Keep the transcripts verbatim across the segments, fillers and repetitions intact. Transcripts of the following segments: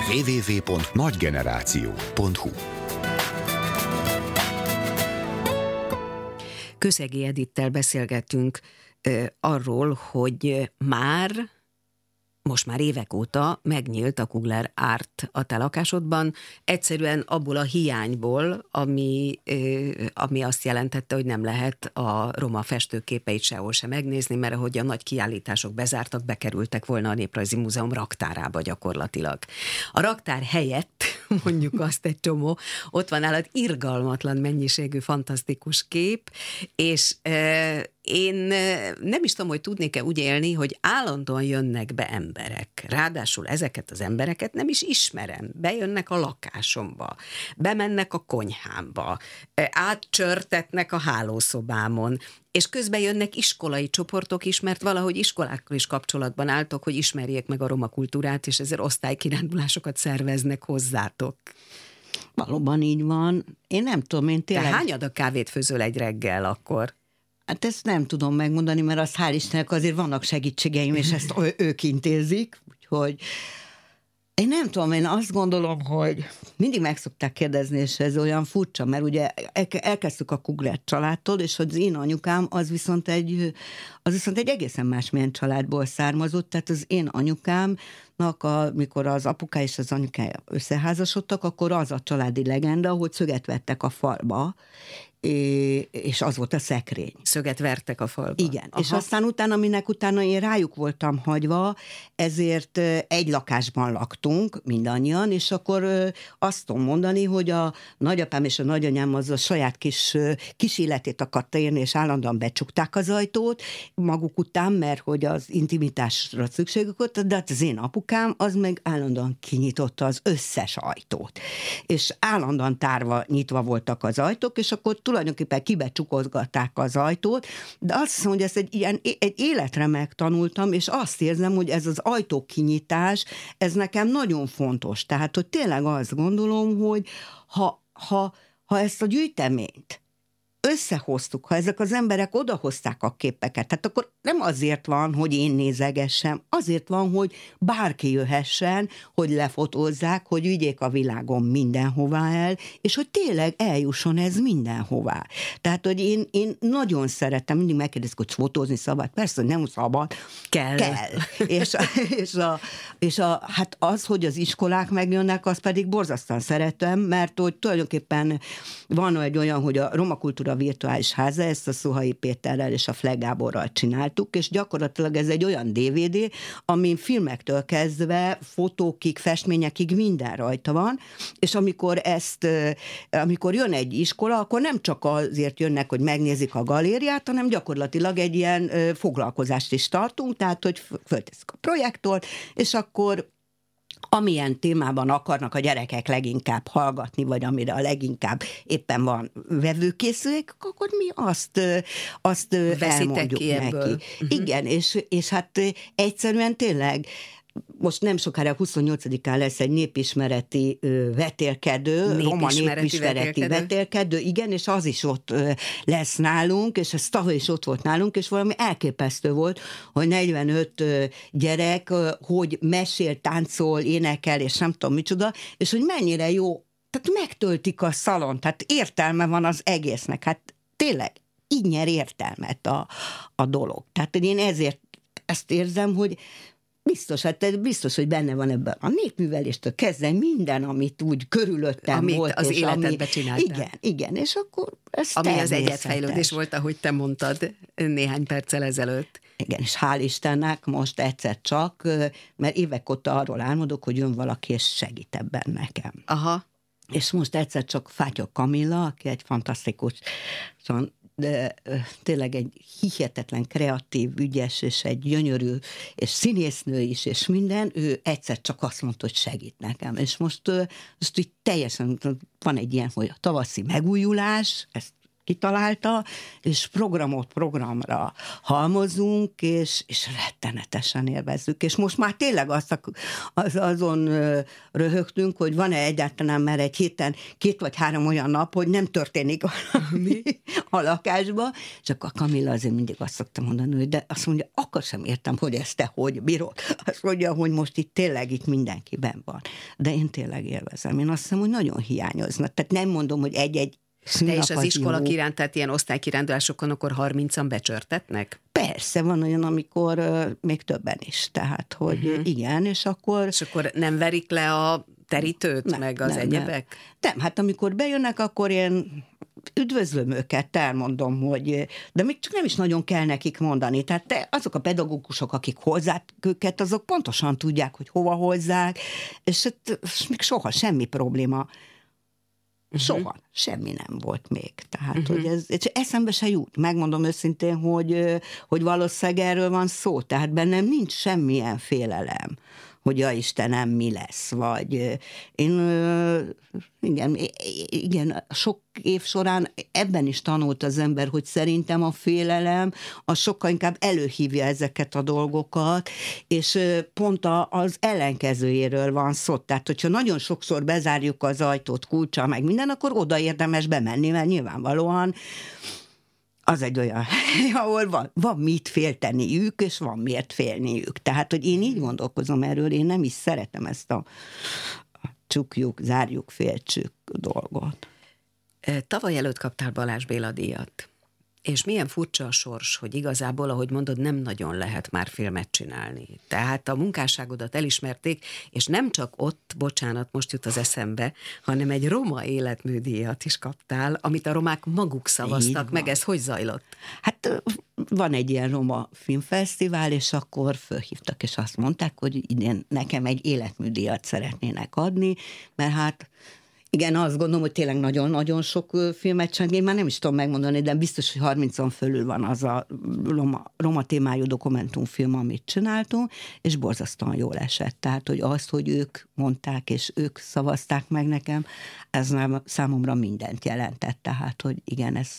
double-u double-u double-u pont nagygeneráció pont hu. Közegi Edittel beszélgettünk ö, arról, hogy már, most már évek óta megnyílt a Kugler Art a te lakásodban, egyszerűen abból a hiányból, ami, ö, ami azt jelentette, hogy nem lehet a roma festőképeit sehol sem megnézni, mert ahogy a nagy kiállítások bezártak, bekerültek volna a Néprajzi Múzeum raktárába gyakorlatilag. A raktár helyett, mondjuk azt egy csomó, ott van nálad irgalmatlan mennyiségű fantasztikus kép, és e, én nem is tudom, hogy tudnék-e úgy élni, hogy állandóan jönnek be emberek. Ráadásul ezeket az embereket nem is ismerem. Bejönnek a lakásomba, bemennek a konyhámba, átcsörtetnek a hálószobámon, és közben jönnek iskolai csoportok is, mert valahogy iskolákkal is kapcsolatban álltok, hogy ismerjék meg a roma kultúrát, és ezért osztálykirándulásokat szerveznek hozzátok. Valóban így van. Én nem tudom, én tényleg... Te hány adag kávét főzöl egy reggel akkor? Hát ezt nem tudom megmondani, mert az hál' Istennek azért vannak segítségeim, és ezt ők intézik, úgyhogy én nem tudom, én azt gondolom, hogy mindig meg szokták kérdezni, és ez olyan furcsa, mert ugye elkezdtük a Kugler családtól, és az én anyukám az viszont egy, az viszont egy egészen másmilyen családból származott, tehát az én anyukámnak, a, mikor az apuká és az anyukája összeházasodtak, akkor az a családi legenda, hogy szöget vettek a falba, és az volt a szekrény. Szöget vertek a falba. Igen, aha. És aztán utána, aminek utána én rájuk voltam hagyva, ezért egy lakásban laktunk mindannyian, és akkor azt tudom mondani, hogy a nagyapám és a nagyanyám az a saját kis, kis életét akarta érni, és állandóan becsukták az ajtót maguk után, mert hogy az intimitásra szükségük volt, de az én apukám az meg állandóan kinyitotta az összes ajtót. És állandóan tárva nyitva voltak az ajtók, és akkor tulajdonképpen kibecsukozgatták az ajtót, de azt hiszem, hogy ezt egy, ilyen, egy életre megtanultam, és azt érzem, hogy ez az ajtókinyitás, ez nekem nagyon fontos. Tehát, hogy tényleg azt gondolom, hogy ha, ha, ha ezt a gyűjteményt összehoztuk, ha ezek az emberek odahozták a képeket, tehát akkor nem azért van, hogy én nézegessem, azért van, hogy bárki jöhessen, hogy lefotózzák, hogy vigyék a világon mindenhová el, és hogy tényleg eljusson ez mindenhová. Tehát, hogy én, én nagyon szeretem, mindig megkérdezik, hogy fotózni szabad, persze, hogy nem szabad, kell. kell. és, a, és, a, és a, hát az, hogy az iskolák megjönnek, az pedig borzasztóan szeretem, mert hogy tulajdonképpen van egy olyan, hogy a Roma Kultúra Virtuális Háza, ezt a Szuhai Péterrel és a Fleg Gáborral csináltuk, és gyakorlatilag ez egy olyan dé vé dé, amin filmektől kezdve, fotókig, festményekig minden rajta van, és amikor ezt, amikor jön egy iskola, akkor nem csak azért jönnek, hogy megnézik a galériát, hanem gyakorlatilag egy ilyen foglalkozást is tartunk, tehát, hogy fölteszik a projektort, és akkor amilyen témában akarnak a gyerekek leginkább hallgatni, vagy amire a leginkább éppen van vevőkészülék, akkor mi azt, azt elmondjuk neki. Uh-huh. Igen, és, és hát egyszerűen tényleg most nem sokára huszonnyolcadikán lesz egy népismereti ö, vetélkedő, népismereti roma népismereti vetélkedő. vetélkedő, igen, és az is ott ö, lesz nálunk, és ez tavaly is ott volt nálunk, és valami elképesztő volt, hogy negyvenöt ö, gyerek, ö, hogy mesél, táncol, énekel, és nem tudom micsoda, és hogy mennyire jó, tehát megtöltik a szalon, tehát értelme van az egésznek, hát tényleg így nyer értelmet a, a dolog. Tehát én ezért ezt érzem, hogy biztos, hát biztos, hogy benne van ebben a népműveléstől kezdve minden, amit úgy körülöttem amit volt. az életedbe ami, csináltál. Igen, igen, és akkor ez ami az természetes. egyetfejlődés volt, ahogy te mondtad néhány perccel ezelőtt. Igen, és hál' Istennek most egyszer csak, mert évek óta arról álmodok, hogy jön valaki, és segít ebben nekem. Aha. És most egyszer csak Fátyok Kamilla, aki egy fantasztikus, szóval de tényleg egy hihetetlen kreatív, ügyes, és egy gyönyörű, és színésznő is, és minden, ő egyszer csak azt mondta, hogy segít nekem. És most, most így teljesen van egy ilyen, hogy a tavaszi megújulás, ezt kitalálta, és programot programra halmozunk, és, és rettenetesen élvezzük. És most már tényleg azt, az, azon röhögtünk, hogy van-e egyáltalán már egy héten két vagy három olyan nap, hogy nem történik valami a lakásba, és akkor a Kamilla azért mindig azt szokta mondani, hogy de azt mondja, akkor sem értem, hogy ezt te hogy bírod. Azt mondja, hogy most itt tényleg itt mindenkiben van. De én tényleg élvezem. Én azt hiszem, hogy nagyon hiányozna. Tehát nem mondom, hogy egy-egy Te és az iskola iránt, tehát ilyen osztálykirándulásokon akkor harmincan becsörtetnek? Persze, van olyan, amikor uh, még többen is, tehát, hogy uh-huh. igen, és akkor... És akkor nem verik le a terítőt, nem, meg az nem, egyebek? Nem. nem, hát amikor bejönnek, akkor én üdvözlöm őket, elmondom, hogy... De még csak nem is nagyon kell nekik mondani. Tehát te, azok a pedagógusok, akik hozzák őket, azok pontosan tudják, hogy hova hozzák, és, és még soha semmi probléma. Soha. Uh-huh. Semmi nem volt még. Tehát, uh-huh. hogy ez, ez eszembe se jut. Megmondom őszintén, hogy, hogy valószínűleg erről van szó. Tehát bennem nincs semmilyen félelem, hogy ja Istenem, mi lesz, vagy én igen, igen, sok év során ebben is tanult az ember, hogy szerintem a félelem az sokkal inkább előhívja ezeket a dolgokat, és pont az ellenkezőjéről van szó. Tehát, hogyha nagyon sokszor bezárjuk az ajtót kulccsal, meg minden, akkor oda érdemes bemenni, mert nyilvánvalóan az egy olyan hely, ahol van, van mit félteniük, és van miért félniük. Tehát, hogy én így gondolkozom erről, én nem is szeretem ezt a, a csukjuk, zárjuk, féltsük dolgot. Tavaly előtt kaptál Balázs Béla díjat. És milyen furcsa a sors, hogy igazából, ahogy mondod, nem nagyon lehet már filmet csinálni. Tehát a munkásságodat elismerték, és nem csak ott, bocsánat, most jut az eszembe, hanem egy roma életműdíjat is kaptál, amit a romák maguk szavaztak meg. Ez hogy zajlott? Hát van egy ilyen roma filmfesztivál, és akkor fölhívtak, és azt mondták, hogy idén nekem egy életműdíjat szeretnének adni, mert hát igen, azt gondolom, hogy tényleg nagyon-nagyon sok filmet csinálni. Én már nem is tudom megmondani, de biztos, hogy harmincon fölül van az a roma, roma témájú dokumentumfilm, amit csináltunk, és borzasztóan jól esett. Tehát, hogy azt, hogy ők mondták, és ők szavazták meg nekem, ez számomra mindent jelentett. Tehát, hogy igen, ez...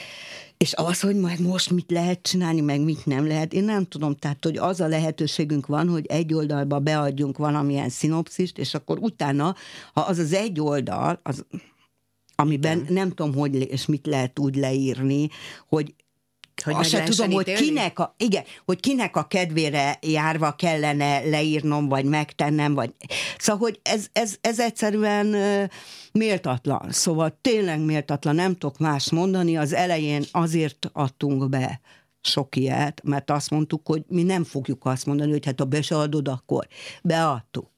És az, hogy majd most mit lehet csinálni, meg mit nem lehet, én nem tudom, tehát, hogy az a lehetőségünk van, hogy egy oldalba beadjunk valamilyen szinopszist, és akkor utána, ha az az egy oldal, az, amiben igen. nem tudom, hogy és mit lehet úgy leírni, hogy Hogy azt sem tudom, hogy kinek, a, igen, hogy kinek a kedvére járva kellene leírnom, vagy megtennem, vagy... Szóval, hogy ez, ez, ez egyszerűen uh, méltatlan. Szóval tényleg méltatlan, nem tudok más mondani. Az elején azért adtunk be sok ilyet, mert azt mondtuk, hogy mi nem fogjuk azt mondani, hogy hát ha be se adod, akkor beadtuk.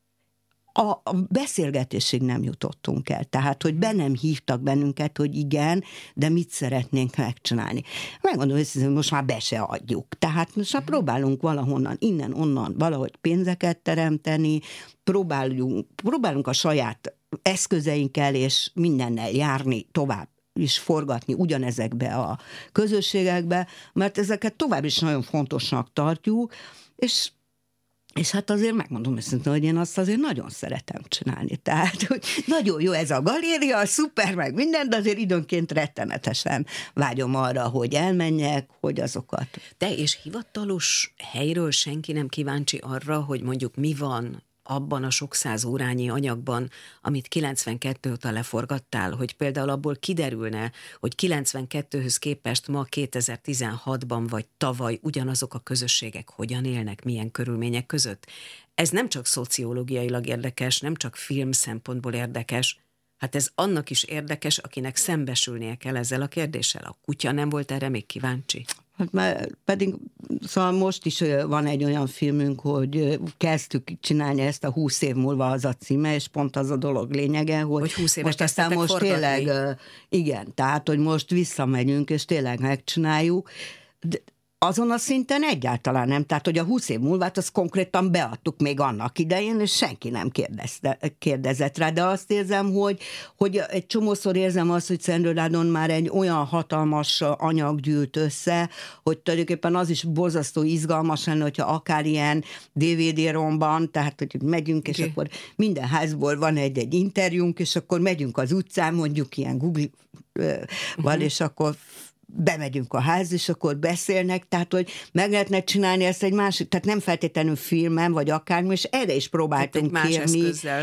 A, a beszélgetésig nem jutottunk el. Tehát, hogy be nem hívtak bennünket, hogy igen, de mit szeretnénk megcsinálni. Megmondom, hogy most már be se adjuk. Tehát most már próbálunk valahonnan, innen, onnan valahogy pénzeket teremteni, próbálunk, próbálunk a saját eszközeinkkel és mindennel járni tovább is forgatni ugyanezekbe a közösségekbe, mert ezeket tovább is nagyon fontosnak tartjuk, és És hát azért megmondom őszintén, hogy én azt azért nagyon szeretem csinálni. Tehát, hogy nagyon jó ez a galéria, szuper, meg minden, de azért időnként rettenetesen vágyom arra, hogy elmenjek, hogy azokat... De és hivatalos helyről senki nem kíváncsi arra, hogy mondjuk mi van abban a sok száz órányi anyagban, amit kilencvenkettő óta leforgattál, hogy például abból kiderülne, hogy kilencvenkettőhöz képest ma kétezer-tizenhatban vagy tavaly ugyanazok a közösségek hogyan élnek, milyen körülmények között. Ez nem csak szociológiailag érdekes, nem csak film szempontból érdekes, hát ez annak is érdekes, akinek szembesülnie kell ezzel a kérdéssel. A kutya nem volt erre még kíváncsi? Hát már pedig, szóval most is van egy olyan filmünk, hogy kezdtük csinálni ezt a húsz év múlva az a címe, és pont az a dolog lényege, hogy, hogy húsz most aztán most forgatni. Tényleg, igen, tehát, hogy most visszamegyünk, és tényleg megcsináljuk, de, azon a szinten egyáltalán nem. Tehát, hogy a húsz év múlva, azt konkrétan beadtuk még annak idején, és senki nem kérdezte, kérdezett rá. De azt érzem, hogy, hogy egy csomószor érzem azt, hogy Szendrőládon már egy olyan hatalmas anyag gyűlt össze, hogy tulajdonképpen az is borzasztó izgalmas lenne, hogyha akár ilyen dé vé dé-romban, tehát, hogy megyünk, és okay. akkor minden házból van egy-egy interjúnk, és akkor megyünk az utcán, mondjuk ilyen Google-val, uh-huh. és akkor bemegyünk a ház, és akkor beszélnek, tehát, hogy meg lehetne csinálni ezt egy másik, tehát nem feltétlenül filmen, vagy akármi, és erre is próbáltunk más kérni. Eszközzel.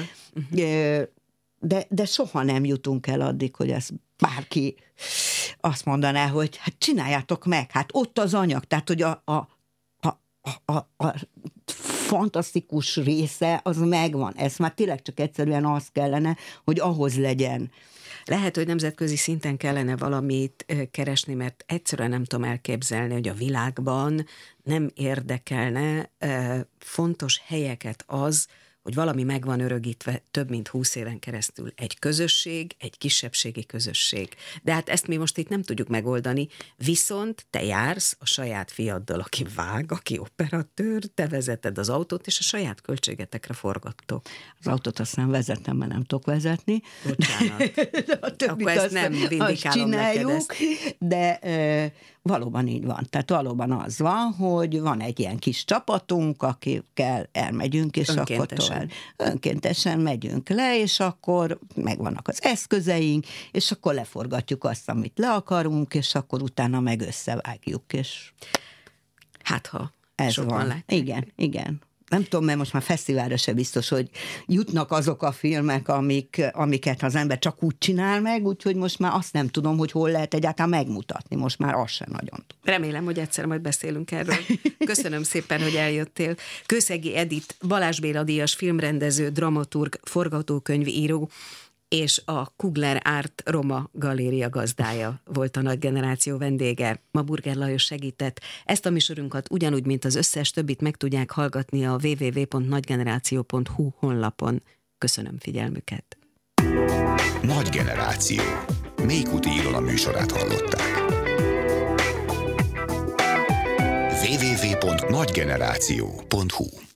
De, de soha nem jutunk el addig, hogy ezt bárki azt mondaná, hogy hát csináljátok meg, hát ott az anyag, tehát, hogy a, a, a, a, a fantasztikus része az megvan. Ez már tényleg csak egyszerűen az kellene, hogy ahhoz legyen. Lehet, hogy nemzetközi szinten kellene valamit keresni, mert egyszerűen nem tudom elképzelni, hogy a világban nem érdekelne fontos helyeket az, hogy valami meg van örökítve több mint húsz éven keresztül. Egy közösség, egy kisebbségi közösség. De hát ezt mi most itt nem tudjuk megoldani, viszont te jársz a saját fiaddal, aki vág, aki operatőr, te vezeted az autót, és a saját költségetekre forgattok. Az autót azt nem vezetem, mert nem tudok vezetni. Bocsánat. Akkor ezt nem vindikálom neked ezt. De e, valóban így van. Tehát valóban az van, hogy van egy ilyen kis csapatunk, akikkel elmegyünk, és akkor tovább. Önkéntesen megyünk le, és akkor megvannak az eszközeink, és akkor leforgatjuk azt, amit le akarunk, és akkor utána meg összevágjuk, és hát ha ez van. Lett. Igen, igen. Nem tudom, mert most már fesztiválra se biztos, hogy jutnak azok a filmek, amik, amiket az ember csak úgy csinál meg, úgyhogy most már azt nem tudom, hogy hol lehet egyáltalán megmutatni. Most már azt sem nagyon tudom. Remélem, hogy egyszer majd beszélünk erről. Köszönöm szépen, hogy eljöttél. Kőszegi Edit, Balázs Béla díjas filmrendező, dramaturg, forgatókönyvíró, és a Kugler Art Roma Galéria gazdája volt a Nagy Generáció vendége. Ma Burger Lajos segített. Ezt a műsorunkat ugyanúgy, mint az összes többit meg tudják hallgatni a double-u double-u double-u pont nagygeneráció pont hu honlapon. Köszönöm figyelmüket. Nagy Generáció. Mékuti Ilona műsorát hallották. double-u double-u double-u pont nagygeneráció pont hu